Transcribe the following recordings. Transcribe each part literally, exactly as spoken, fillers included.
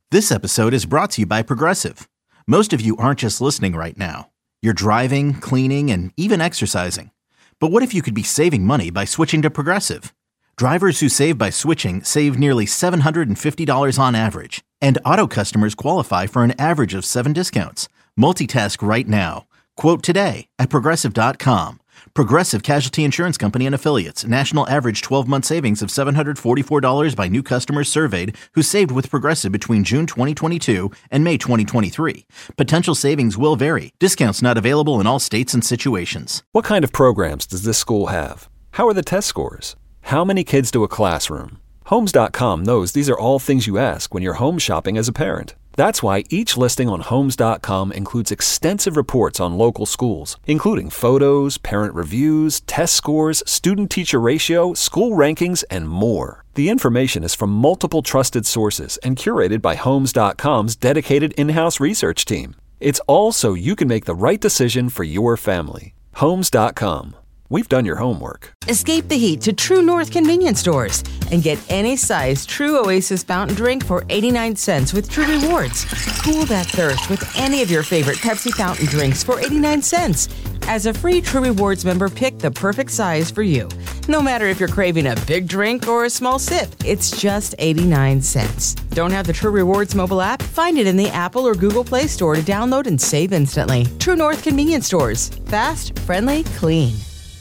This episode is brought to you by Progressive. Most of you aren't just listening right now. You're driving, cleaning, and even exercising. But what if you could be saving money by switching to Progressive? Drivers who save by switching save nearly seven hundred fifty dollars on average. And auto customers qualify for an average of seven discounts. Multitask right now. Quote today at Progressive dot com. Progressive Casualty Insurance Company and Affiliates. National average twelve-month savings of seven hundred forty-four dollars by new customers surveyed who saved with Progressive between June twenty twenty-two and May twenty twenty-three. Potential savings will vary. Discounts not available in all states and situations. What kind of programs does this school have? How are the test scores? How many kids do a classroom? Homes dot com knows these are all things you ask when you're home shopping as a parent. That's why each listing on Homes dot com includes extensive reports on local schools, including photos, parent reviews, test scores, student-teacher ratio, school rankings, and more. The information is from multiple trusted sources and curated by Homes dot com's dedicated in-house research team. It's all so you can make the right decision for your family. Homes dot com. We've done your homework. Escape the heat to True North convenience stores and get any size True Oasis fountain drink for eighty-nine cents with True Rewards. Cool that thirst with any of your favorite Pepsi fountain drinks for eighty-nine cents. As a free True Rewards member, pick the perfect size for you. No matter if you're craving a big drink or a small sip, it's just eighty-nine cents. Don't have the True Rewards mobile app? Find it in the Apple or Google Play Store to download and save instantly. True North convenience stores. Fast, friendly, clean.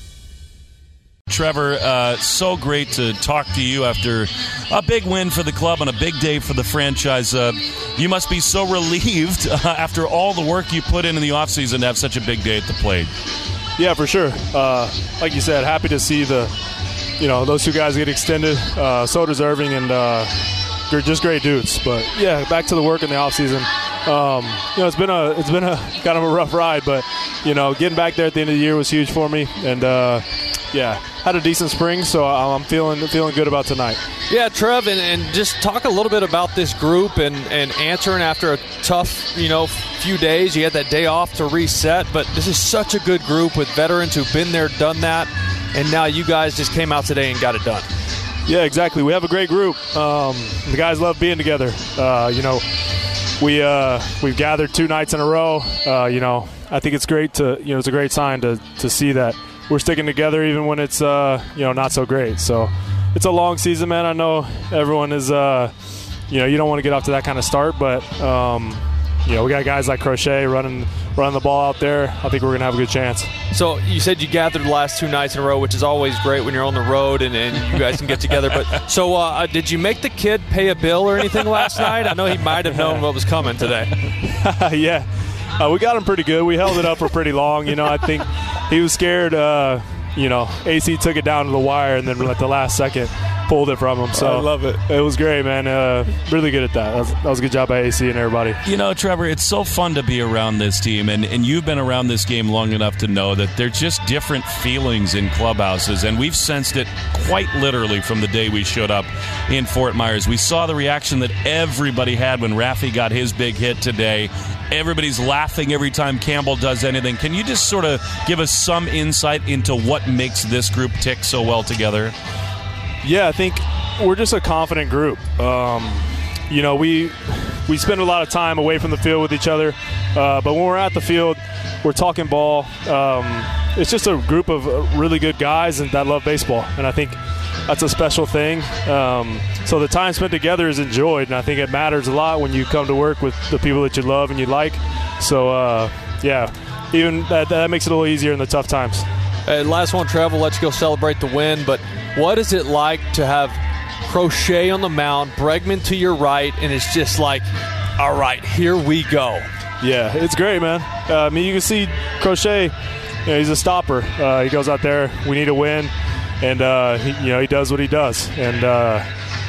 Trevor, uh, so great to talk to you after a big win for the club on a big day for the franchise. Uh, you must be so relieved uh, after all the work you put in in the offseason to have such a big day at the plate. Yeah, for sure. Uh, like you said, happy to see the, you know, those two guys get extended. Uh, so deserving, and uh, they're just great dudes. But yeah, back to the work in the offseason. Um, you know, it's been a it's been a kind of a rough ride, but you know, getting back there at the end of the year was huge for me, and uh, yeah, had a decent spring, so I'm feeling feeling good about tonight. Yeah, Trev, and, and just talk a little bit about this group and, and answering after a tough, you know, few days. You had that day off to reset, but this is such a good group with veterans who've been there, done that, and now you guys just came out today and got it done. Yeah, exactly. We have a great group. Um, the guys love being together. Uh, you know. We uh, we've gathered two nights in a row. Uh, you know, I think it's great to you know it's a great sign to to see that we're sticking together even when it's uh, you know not so great. So it's a long season, man. I know everyone is uh, you know you don't want to get off to that kind of start, but um, you know we got guys like Crochet running running the ball out there. I think we're gonna have a good chance. So you said you gathered the last two nights in a row, which is always great when you're on the road and, and you guys can get together. But so uh, did you make the kid pay a bill or anything last night? I know he might have known what was coming today. Yeah, uh, we got him pretty good. We held it up for pretty long. You know, I think he was scared. Uh, you know, A C took it down to the wire and then at the last second pulled it from him. So I love it. It was great, man. Uh, really good at that. That was, that was a good job by A C and everybody. You know, Trevor, it's so fun to be around this team, and, and you've been around this game long enough to know that there's just different feelings in clubhouses, and we've sensed it quite literally from the day we showed up in Fort Myers. We saw the reaction that everybody had when Rafi got his big hit today. Everybody's laughing every time Campbell does anything. Can you just sort of give us some insight into what makes this group tick so well together? Yeah, I think we're just a confident group. Um, you know, we we spend a lot of time away from the field with each other, uh, but when we're at the field, we're talking ball. Um, it's just a group of really good guys and that love baseball, and I think that's a special thing. Um, so the time spent together is enjoyed, and I think it matters a lot when you come to work with the people that you love and you like. So, uh, yeah, even that, that makes it a little easier in the tough times. Uh, last one, Trevor, we'll let you go celebrate the win, but what is it like to have Crochet on the mound, Bregman to your right, and it's just like, all right, here we go. Yeah, it's great, man. Uh, I mean, you can see Crochet, you know, he's a stopper. Uh, he goes out there, we need a win, and, uh, he, you know, he does what he does. And uh,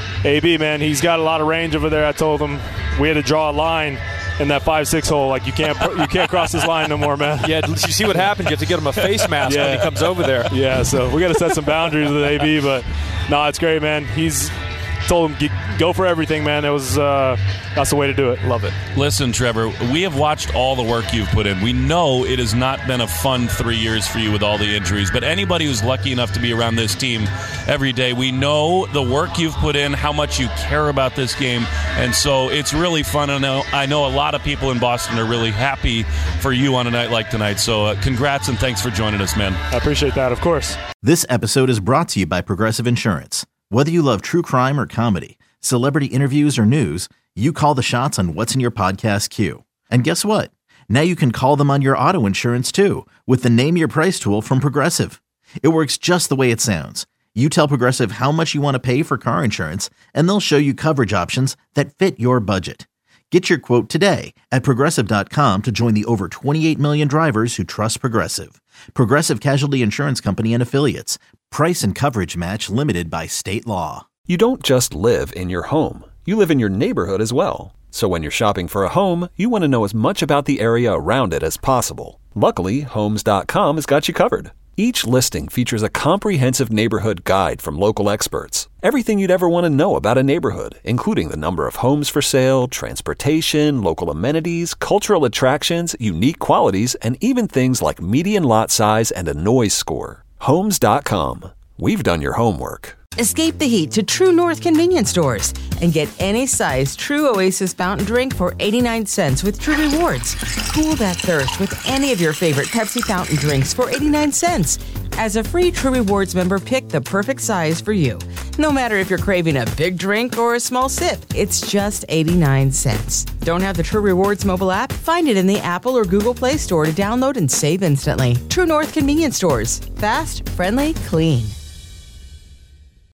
A B, man, he's got a lot of range over there. I told him we had to draw a line in that five six hole. Like, you can't you can't cross this line no more, man. Yeah, you see what happens. You have to get him a face mask yeah. when he comes over there. Yeah, so we got to set some boundaries with A B, but no, it's great, man. He's told him, go for everything, man. It was uh, that's the way to do it. Love it. Listen, Trevor, we have watched all the work you've put in. We know it has not been a fun three years for you with all the injuries, but anybody who's lucky enough to be around this team every day, we know the work you've put in, how much you care about this game, and so it's really fun. I know, I know a lot of people in Boston are really happy for you on a night like tonight, so uh, congrats and thanks for joining us, man. I appreciate that, of course. This episode is brought to you by Progressive Insurance. Whether you love true crime or comedy, celebrity interviews or news, you call the shots on what's in your podcast queue. And guess what? Now you can call them on your auto insurance too with the Name Your Price tool from Progressive. It works just the way it sounds. You tell Progressive how much you want to pay for car insurance, and they'll show you coverage options that fit your budget. Get your quote today at Progressive dot com to join the over twenty-eight million drivers who trust Progressive. Progressive Casualty Insurance Company and Affiliates. Price and coverage match limited by state law. You don't just live in your home. You live in your neighborhood as well. So when you're shopping for a home, you want to know as much about the area around it as possible. Luckily, Homes dot com has got you covered. Each listing features a comprehensive neighborhood guide from local experts. Everything you'd ever want to know about a neighborhood, including the number of homes for sale, transportation, local amenities, cultural attractions, unique qualities, and even things like median lot size and a noise score. Homes dot com. We've done your homework. Escape the heat to True North convenience stores and get any size True Oasis fountain drink for eighty-nine cents with True Rewards. Cool that thirst with any of your favorite Pepsi fountain drinks for eighty-nine cents. As a free True Rewards member, pick the perfect size for you. No matter if you're craving a big drink or a small sip, it's just eighty-nine cents. Don't have the True Rewards mobile app? Find it in the Apple or Google Play Store to download and save instantly. True North convenience stores. Fast, friendly, clean.